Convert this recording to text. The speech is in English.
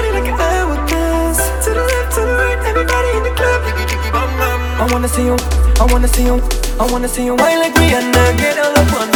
body like an hourglass. To the left, to the right, everybody in the club. Diggy, diggy, bam, bam. I wanna see you, I wanna see you, I wanna see you wine like Rihanna. Get all up on